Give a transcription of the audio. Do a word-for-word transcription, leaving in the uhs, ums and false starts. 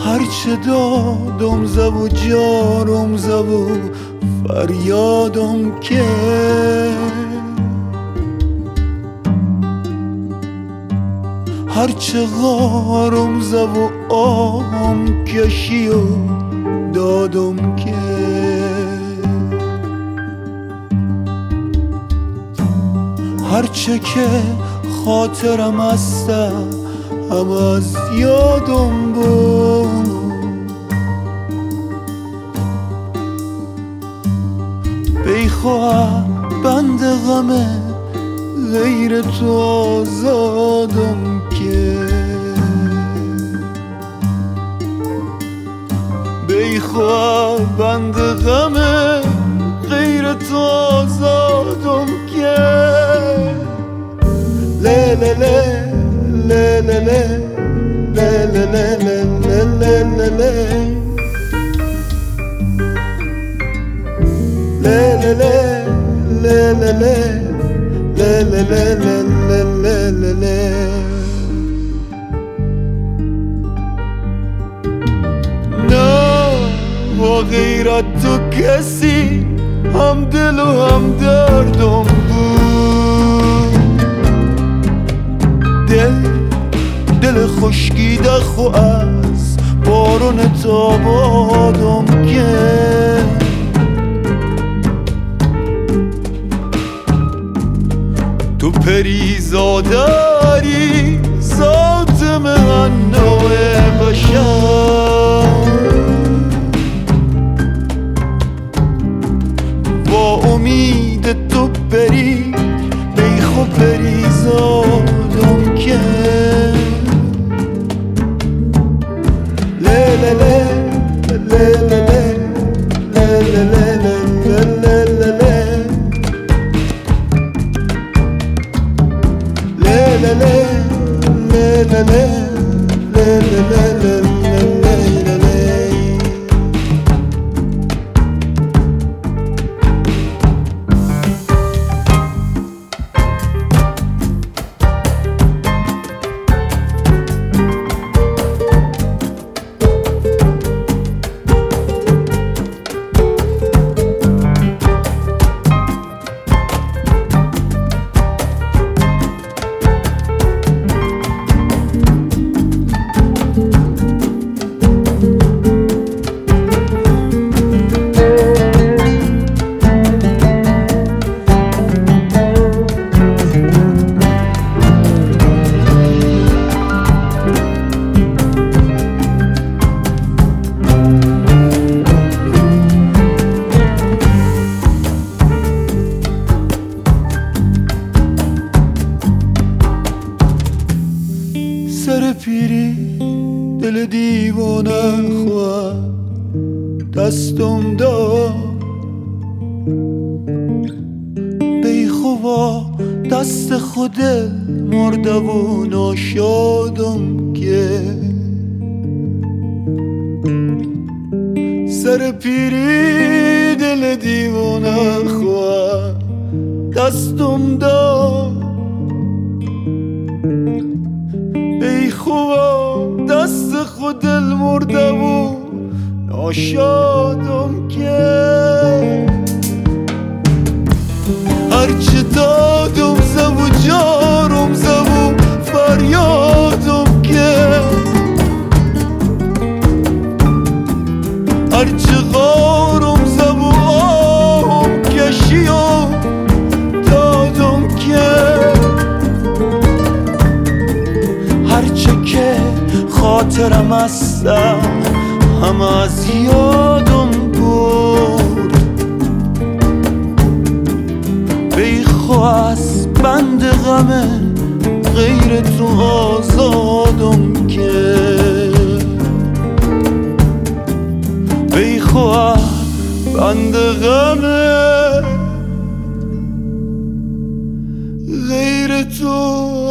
هرچه دادم زو و جارم زو و فریادم که هرچه غارم زو و آهم کشی و دادم که هرچه که خاطرم هسته هم از یادم بود بیخواه بند غمه غیر تو آزادم که بیخواه بند غمه غیر تو آزادم که له له له له له له له له له له له له لا لا لا لا لا لا لا لا لا لا لا لا نه و غیر از تو کسی هم دل و هم دردم بود دل دل خشکیده خو از بارون تابادم که تو پریزاداری ذات من نوع بشر با امید تو پری بیخو پریزادم که له له له له له له له له له له la la la la la la la la سر پیری دل دیوانه خواه دستم داد بیخوا دست خود مرده و ناشادم که سر پیری دل دیوانه خواه دستم داد بیخوا دست خود دل مرده و ناشادم که هرچه دادم زو و جارم زو و فریادم که هرچه غارم زو و آهم کشی و دادم که هرچه که خاطرم هسته هم از یادم بود بیخوا از بند غمه غیر تو آزادم که بیخوا بند غمه غیر تو